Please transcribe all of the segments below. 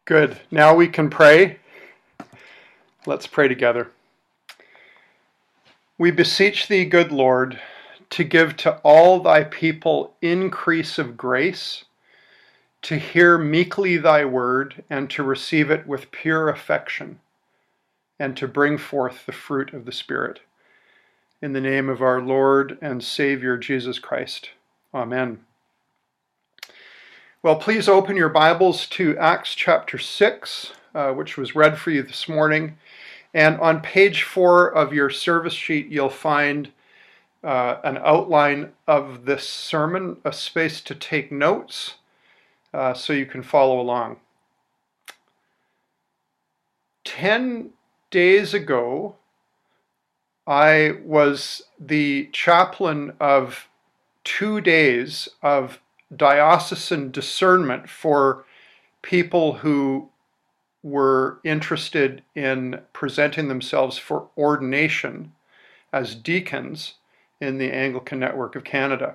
Good. Now we can pray. Let's pray together. We beseech thee, good Lord, to give to all thy people increase of grace, to hear meekly thy word, and to receive it with pure affection, and to bring forth the fruit of the Spirit. In the name of our Lord and Savior, Jesus Christ. Amen. Well, please open your Bibles to Acts chapter 6, which was read for you this morning. And on page 4 of your service sheet, you'll find an outline of this sermon, a space to take notes, so you can follow along. 10 days ago, I was the chaplain of 2 days of diocesan discernment for people who were interested in presenting themselves for ordination as deacons in the Anglican Network of Canada.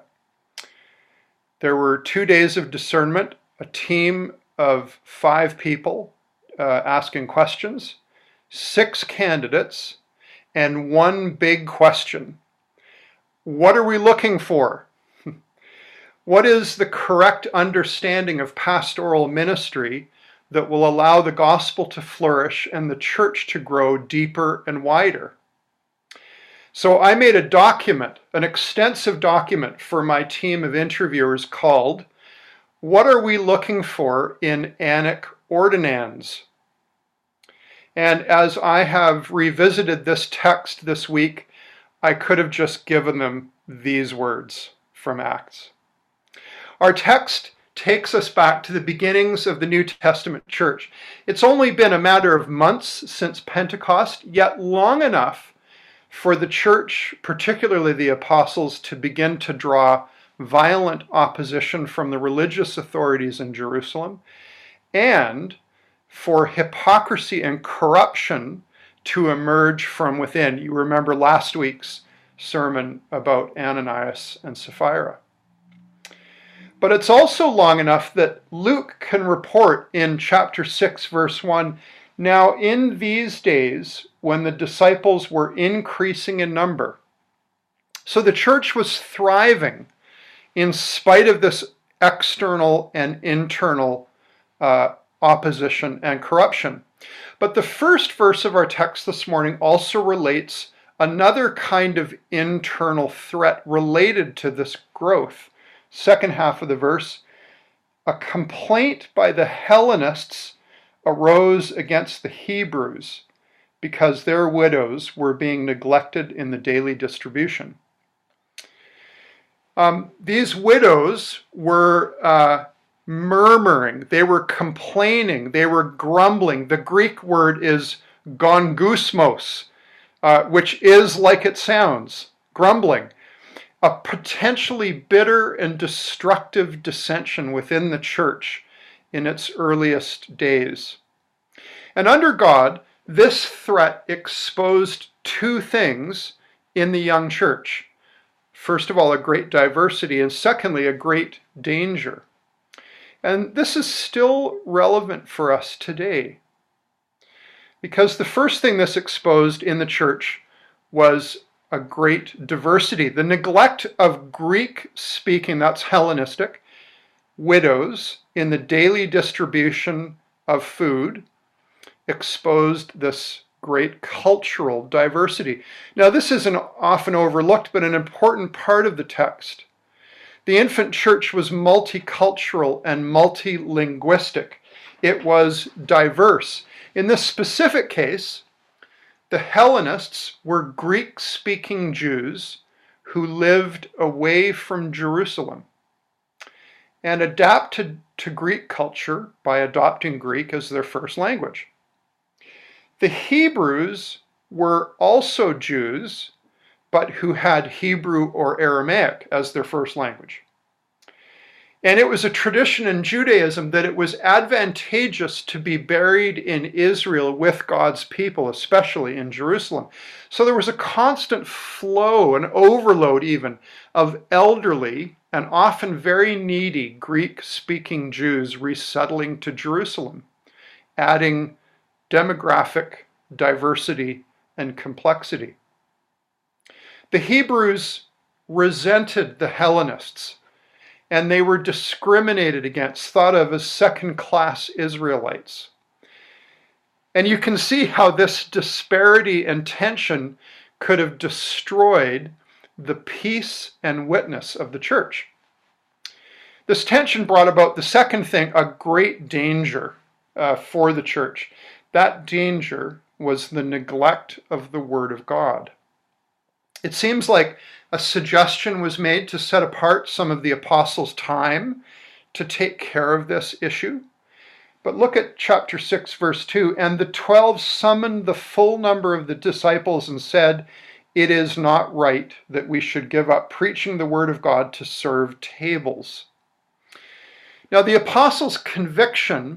There were 2 days of discernment, a team of 5 people asking questions, 6 candidates, and one big question. What are we looking for? What is the correct understanding of pastoral ministry that will allow the gospel to flourish and the church to grow deeper and wider? So I made a document, an extensive document for my team of interviewers called, What Are We Looking For in Annic Ordinands? And as I have revisited this text this week, I could have just given them these words from Acts. Our text takes us back to the beginnings of the New Testament church. It's only been a matter of months since Pentecost, yet long enough for the church, particularly the apostles, to begin to draw violent opposition from the religious authorities in Jerusalem, and for hypocrisy and corruption to emerge from within. You remember last week's sermon about Ananias and Sapphira. But it's also long enough that Luke can report in chapter 6, verse 1, Now in these days, when the disciples were increasing in number. So the church was thriving in spite of this external and internal opposition and corruption. But the first verse of our text this morning also relates another kind of internal threat related to this growth. Second half of the verse, a complaint by the Hellenists arose against the Hebrews because their widows were being neglected in the daily distribution. These widows were murmuring, they were complaining, they were grumbling. The Greek word is gongousmos, which is like it sounds, grumbling. A potentially bitter and destructive dissension within the church in its earliest days. And under God, this threat exposed 2 things in the young church. First of all, a great diversity, and secondly, a great danger. And this is still relevant for us today. Because the first thing this exposed in the church was a great diversity. The neglect of Greek-speaking, that's Hellenistic, widows in the daily distribution of food exposed this great cultural diversity. Now, this isn't often overlooked, but an important part of the text. The infant church was multicultural and multilinguistic. It was diverse. In this specific case, the Hellenists were Greek-speaking Jews who lived away from Jerusalem and adapted to Greek culture by adopting Greek as their first language. The Hebrews were also Jews, but who had Hebrew or Aramaic as their first language. And it was a tradition in Judaism that it was advantageous to be buried in Israel with God's people, especially in Jerusalem. So there was a constant flow, an overload even, of elderly and often very needy Greek-speaking Jews resettling to Jerusalem adding demographic diversity and complexity. The Hebrews resented the Hellenists, and they were discriminated against, thought of as second-class Israelites. And you can see how this disparity and tension could have destroyed the peace and witness of the church. This tension brought about the second thing, a great danger for the church. That danger was the neglect of the Word of God. It seems like a suggestion was made to set apart some of the apostles' time to take care of this issue. But look at chapter 6, verse 2. And the 12 summoned the full number of the disciples and said, "It is not right that we should give up preaching the Word of God to serve tables." Now, the apostles' conviction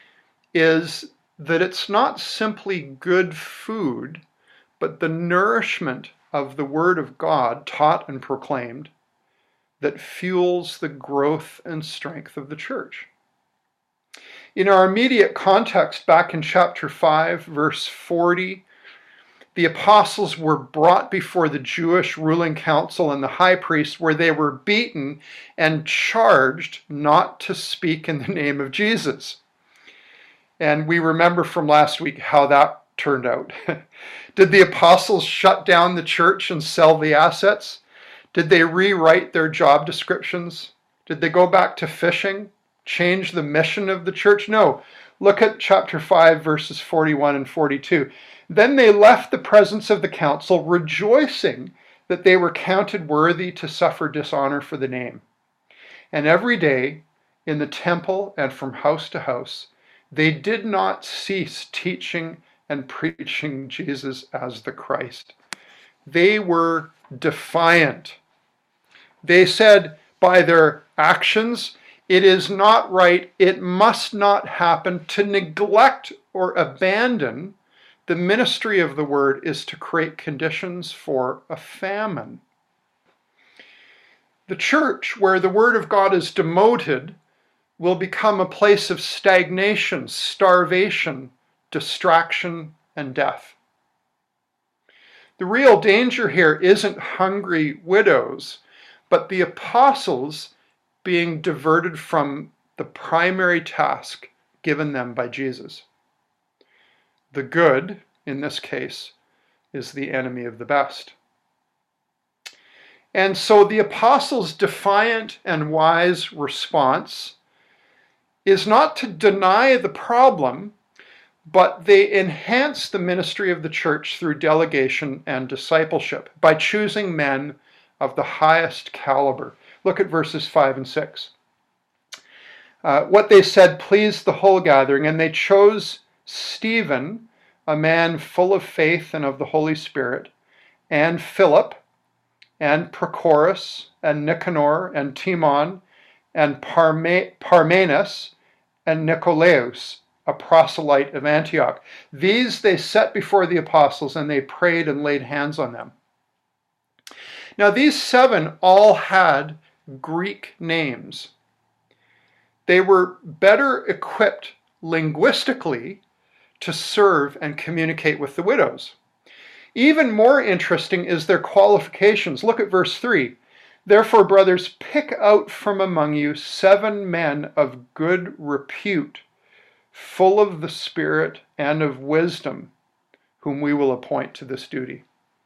is that it's not simply good food, but the nourishment of the Word of God taught and proclaimed that fuels the growth and strength of the church. In our immediate context, back in chapter 5, verse 40, the apostles were brought before the Jewish ruling council and the high priest, where they were beaten and charged not to speak in the name of Jesus. And we remember from last week how that turned out. Did the apostles shut down the church and sell the assets? Did they rewrite their job descriptions? Did they go back to fishing? Change the mission of the church? No. Look at chapter 5, verses 41 and 42. Then they left the presence of the council, rejoicing that they were counted worthy to suffer dishonor for the name. And every day, in the temple and from house to house, they did not cease teaching and preaching Jesus as the Christ. They were defiant. They said by their actions, it is not right, it must not happen. To neglect or abandon the ministry of the word is to create conditions for a famine. The church, where the word of God is demoted, will become a place of stagnation, starvation, distraction, and death. The real danger here isn't hungry widows, but the apostles being diverted from the primary task given them by Jesus. The good, in this case, is the enemy of the best. And so the apostles' defiant and wise response is not to deny the problem, but they enhance the ministry of the church through delegation and discipleship by choosing men of the highest caliber. Look at verses 5 and 6. What they said pleased the whole gathering, and they chose Stephen, a man full of faith and of the Holy Spirit, and Philip, and Prochorus, and Nicanor, and Timon, and Parmenas, and Nicolaus, a proselyte of Antioch. These they set before the apostles, and they prayed and laid hands on them. Now these 7 all had Greek names. They were better equipped linguistically to serve and communicate with the widows. Even more interesting is their qualifications. Look at verse 3. Therefore, brothers, pick out from among you 7 men of good repute, full of the Spirit and of wisdom, whom we will appoint to this duty.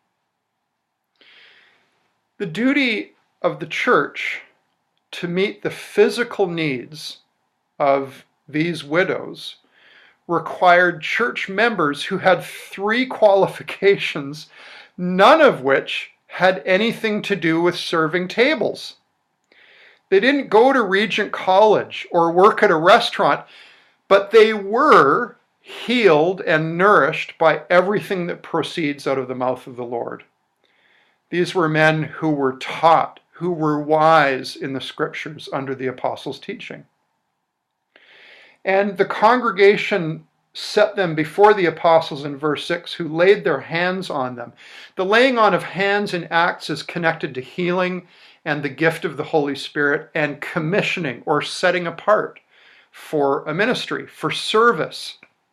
The duty of the church to meet the physical needs of these widows required church members who had 3 qualifications, none of which had anything to do with serving tables. They didn't go to Regent College or work at a restaurant, but they were healed and nourished by everything that proceeds out of the mouth of the Lord. These were men who were taught, who were wise in the scriptures under the apostles' teaching. And the congregation set them before the apostles in verse 6, who laid their hands on them. The laying on of hands in Acts is connected to healing and the gift of the Holy Spirit and commissioning or setting apart for a ministry, for service.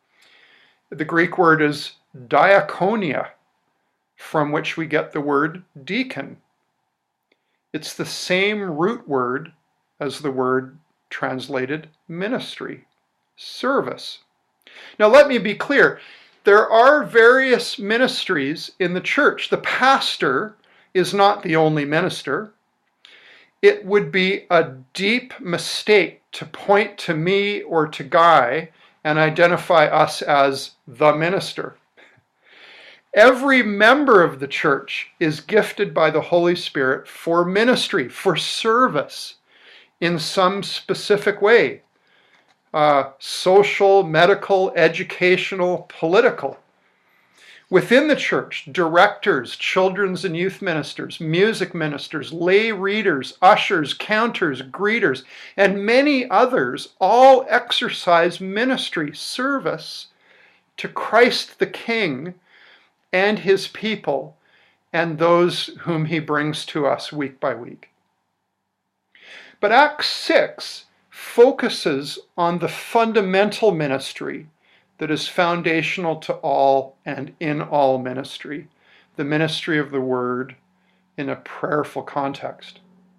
The Greek word is diakonia, from which we get the word deacon. It's the same root word as the word translated ministry, service. Now let me be clear. There are various ministries in the church. The pastor is not the only minister. It would be a deep mistake to point to me or to Guy and identify us as the minister. Every member of the church is gifted by the Holy Spirit for ministry, for service in some specific way. Social, medical, educational, political. Within the church, directors, children's and youth ministers, music ministers, lay readers, ushers, counters, greeters, and many others all exercise ministry, service to Christ the King and his people and those whom he brings to us week by week. But Acts 6 focuses on the fundamental ministry that is foundational to all and in all ministry, the ministry of the word in a prayerful context.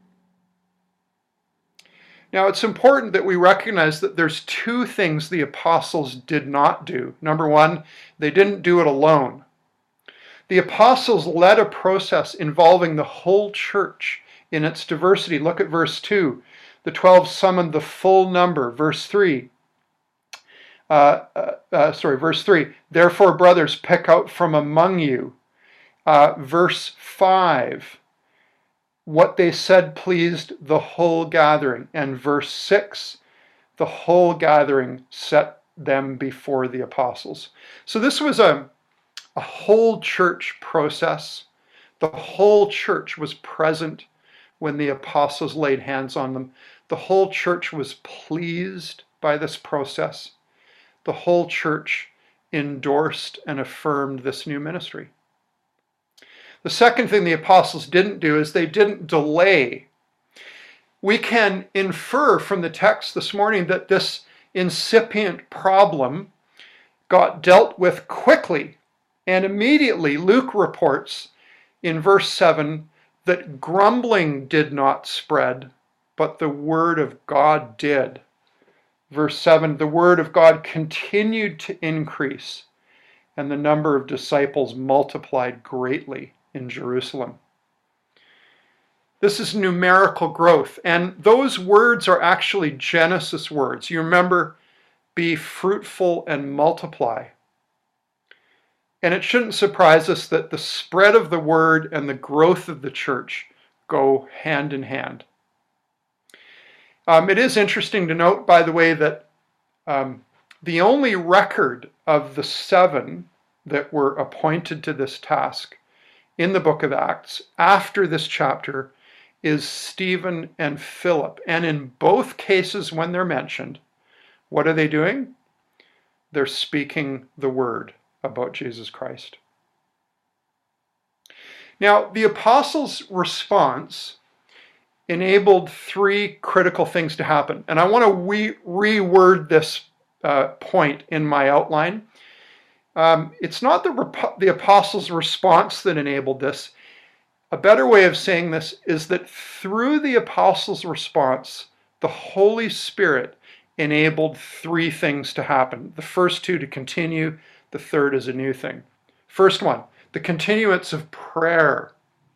Now, it's important that we recognize that there's two things the apostles did not do. Number one, they didn't do it alone. The apostles led a process involving the whole church in its diversity. Look at verse 2. The 12 summoned the full number. Verse 3. Verse 3. Therefore, brothers, pick out from among you. Verse 5. What they said pleased the whole gathering. And verse 6. The whole gathering set them before the apostles. So this was a whole church process. The whole church was present when the apostles laid hands on them. The whole church was pleased by this process. The whole church endorsed and affirmed this new ministry. The second thing the apostles didn't do is they didn't delay. We can infer from the text this morning that this incipient problem got dealt with quickly. And immediately Luke reports in verse 7 that grumbling did not spread, but the word of God did. Verse 7, the word of God continued to increase, and the number of disciples multiplied greatly in Jerusalem. This is numerical growth, and those words are actually Genesis words. You remember, be fruitful and multiply. And it shouldn't surprise us that the spread of the word and the growth of the church go hand in hand. It is interesting to note, by the way, that the only record of the 7 that were appointed to this task in the book of Acts after this chapter is Stephen and Philip. And in both cases when they're mentioned, what are they doing? They're speaking the word about Jesus Christ. Now, the apostles' response enabled 3 critical things to happen. And I want to reword this point in my outline. It's not the apostles' response that enabled this. A better way of saying this is that through the apostles' response, the Holy Spirit enabled 3 things to happen. The first 2 to continue, the third is a new thing. First one, the continuance of prayer.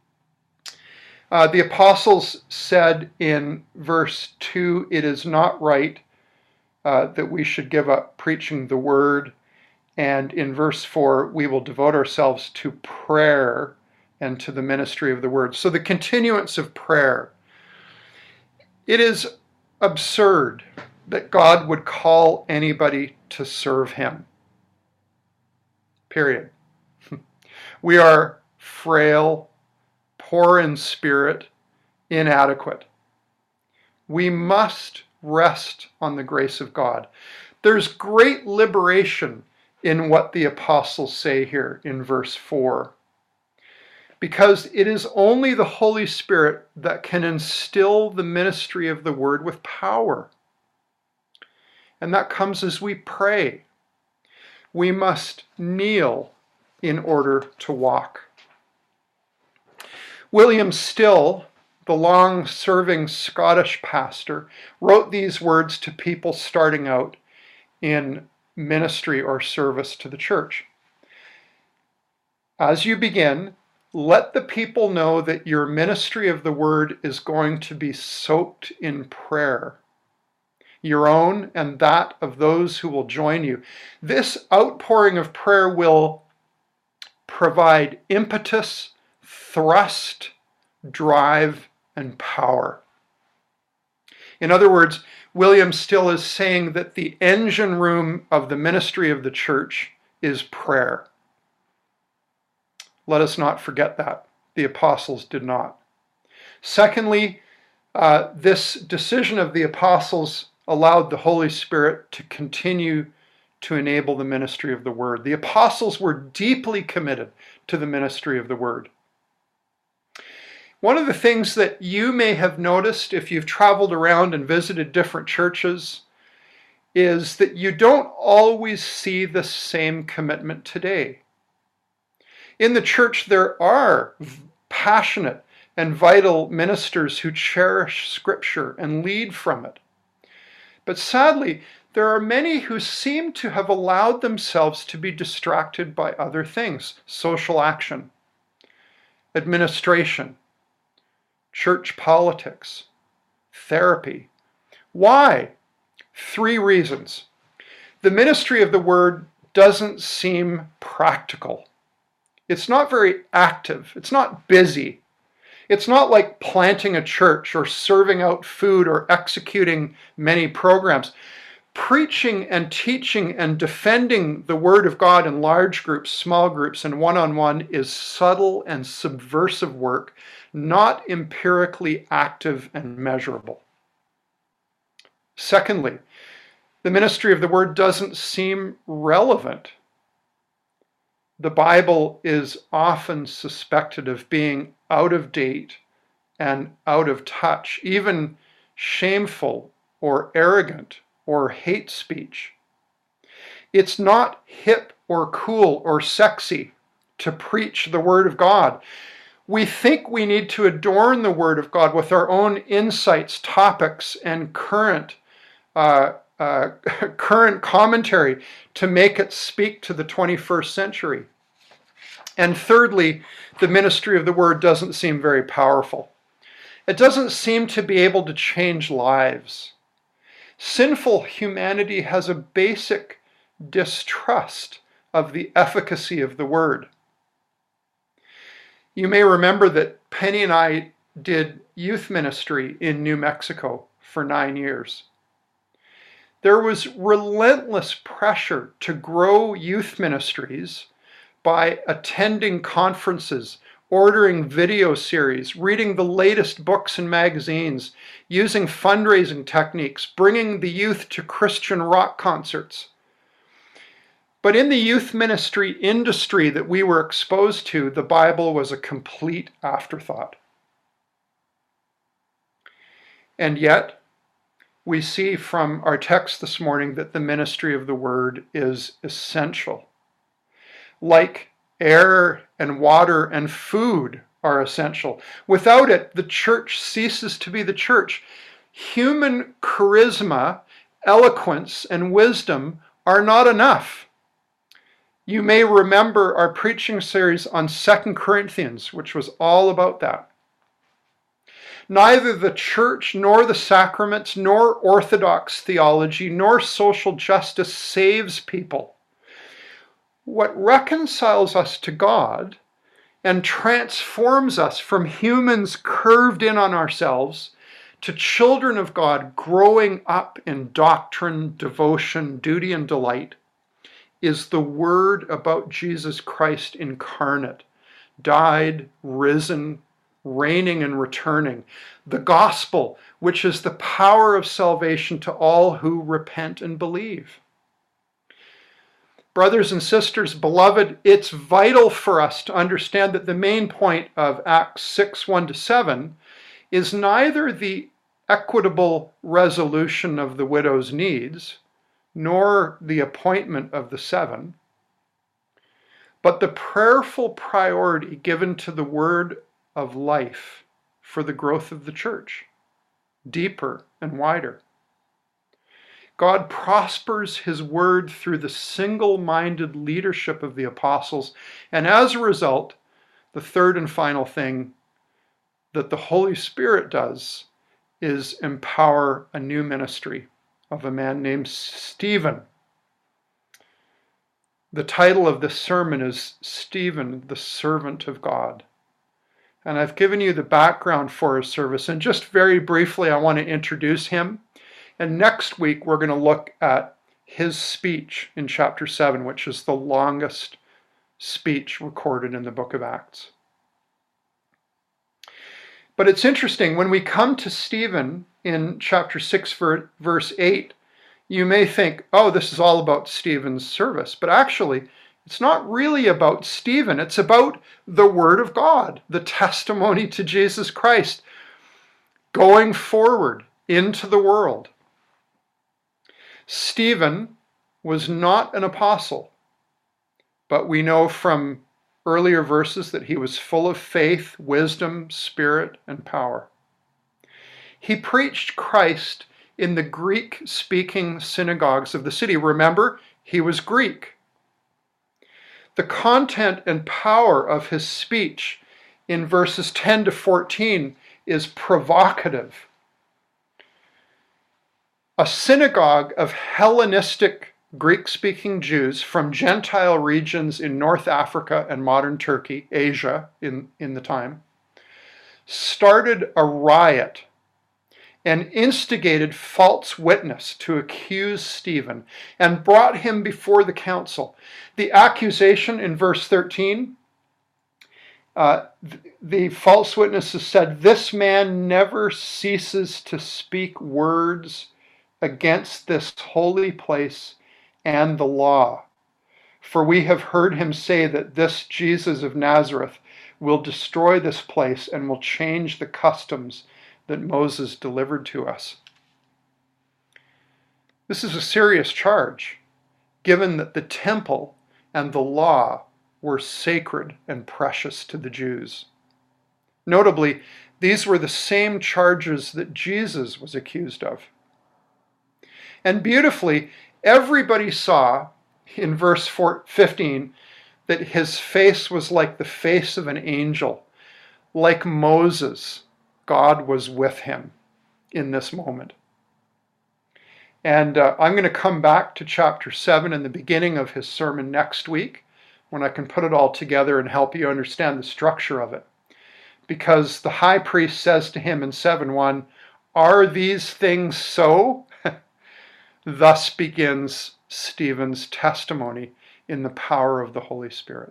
The apostles said in verse 2, it is not right that we should give up preaching the word. And in verse 4, we will devote ourselves to prayer and to the ministry of the word. So the continuance of prayer. It is absurd that God would call anybody to serve him. Period. We are frail, poor in spirit, inadequate. We must rest on the grace of God. There's great liberation in what the apostles say here in verse 4. Because it is only the Holy Spirit that can instill the ministry of the word with power. And that comes as we pray. We must kneel in order to walk. William Still, the long-serving Scottish pastor, wrote these words to people starting out in ministry or service to the church. As you begin, let the people know that your ministry of the word is going to be soaked in prayer, your own and that of those who will join you. This outpouring of prayer will provide impetus, thrust, drive, and power. In other words, William Still is saying that the engine room of the ministry of the church is prayer. Let us not forget that. The apostles did not. Secondly, this decision of the apostles allowed the Holy Spirit to continue to enable the ministry of the word. The apostles were deeply committed to the ministry of the word. One of the things that you may have noticed if you've traveled around and visited different churches is that you don't always see the same commitment today. In the church, there are passionate and vital ministers who cherish Scripture and lead from it. But sadly, there are many who seem to have allowed themselves to be distracted by other things: social action, administration, church politics, therapy. Why? 3 reasons. The ministry of the word doesn't seem practical. It's not very active. It's not busy. It's not like planting a church or serving out food or executing many programs. Preaching and teaching and defending the Word of God in large groups, small groups, and one-on-one is subtle and subversive work, not empirically active and measurable. Secondly, the ministry of the Word doesn't seem relevant. The Bible is often suspected of being out of date and out of touch, even shameful or arrogant or hate speech. It's not hip or cool or sexy to preach the Word of God. We think we need to adorn the Word of God with our own insights, topics, and current commentary to make it speak to the 21st century. And thirdly, the ministry of the Word doesn't seem very powerful. It doesn't seem to be able to change lives. Sinful humanity has a basic distrust of the efficacy of the Word. You may remember that Penny and I did youth ministry in New Mexico for 9 years. There was relentless pressure to grow youth ministries by attending conferences, ordering video series, reading the latest books and magazines, using fundraising techniques, bringing the youth to Christian rock concerts. But in the youth ministry industry that we were exposed to, the Bible was a complete afterthought. And yet, we see from our text this morning that the ministry of the Word is essential. Like air and water and food are essential. Without it, the church ceases to be the church. Human charisma, eloquence, and wisdom are not enough. You may remember our preaching series on 2 Corinthians, which was all about that. Neither the church, nor the sacraments, nor orthodox theology, nor social justice saves people. What reconciles us to God and transforms us from humans curved in on ourselves to children of God growing up in doctrine, devotion, duty, and delight is the word about Jesus Christ incarnate, died, risen, reigning and returning. The gospel, which is the power of salvation to all who repent and believe. Brothers and sisters, beloved, it's vital for us to understand that the main point of Acts 6:1-7 is neither the equitable resolution of the widow's needs, nor the appointment of the seven, but the prayerful priority given to the word of life for the growth of the church, deeper and wider. God prospers his word through the single-minded leadership of the apostles, and as a result, the third and final thing that the Holy Spirit does is empower a new ministry of a man named Stephen. The title of this sermon is Stephen, the Servant of God. And I've given you the background for his service, and just very briefly I want to introduce him. And next week we're going to look at his speech in chapter 7, which is the longest speech recorded in the book of Acts. But it's interesting, when we come to Stephen in chapter 6, verse 8, you may think, oh, this is all about Stephen's service. But actually, it's not really about Stephen. It's about the Word of God, the testimony to Jesus Christ, going forward into the world. Stephen was not an apostle, but we know from earlier verses that he was full of faith, wisdom, spirit, and power. He preached Christ in the Greek-speaking synagogues of the city. Remember, he was Greek. The content and power of his speech in verses 10 to 14 is provocative. A synagogue of Hellenistic Greek-speaking Jews from Gentile regions in North Africa and modern Turkey, Asia in the time, started a riot and instigated false witness to accuse Stephen and brought him before the council. The accusation in verse 13, the false witnesses said, "This man never ceases to speak words against this holy place and the law. For we have heard him say that this Jesus of Nazareth will destroy this place and will change the customs that Moses delivered to us." This is a serious charge, given that the temple and the law were sacred and precious to the Jews. Notably, these were the same charges that Jesus was accused of. And beautifully, everybody saw in verse 15 that his face was like the face of an angel. Like Moses, God was with him in this moment. And I'm going to come back to chapter 7 and the beginning of his sermon next week, when I can put it all together and help you understand the structure of it. Because the high priest says to him in 7:1, "Are these things so?" Thus begins Stephen's testimony in the power of the Holy Spirit.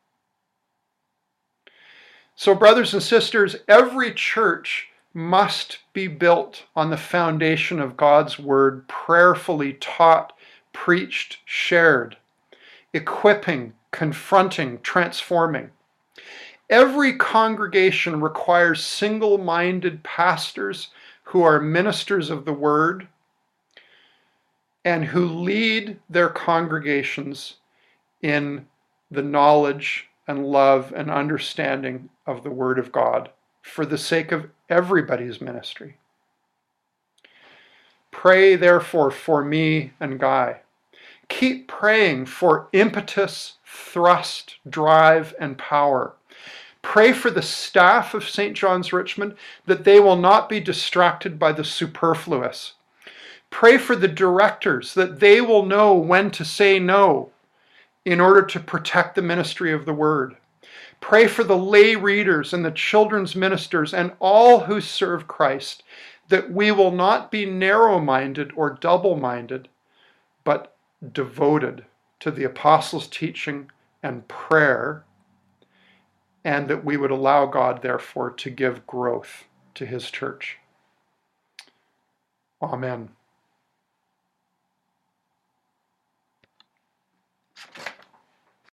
So, brothers and sisters, every church must be built on the foundation of God's word, prayerfully taught, preached, shared, equipping, confronting, transforming. Every congregation requires single-minded pastors who are ministers of the word and who lead their congregations in the knowledge and love and understanding of the Word of God for the sake of everybody's ministry. Pray, therefore, for me and Guy. Keep praying for impetus, thrust, drive, and power. Pray for the staff of St. John's Richmond that they will not be distracted by the superfluous. Pray for the directors that they will know when to say no in order to protect the ministry of the word. Pray for the lay readers and the children's ministers and all who serve Christ, that we will not be narrow-minded or double-minded, but devoted to the apostles' teaching and prayer, and that we would allow God, therefore, to give growth to his church. Amen.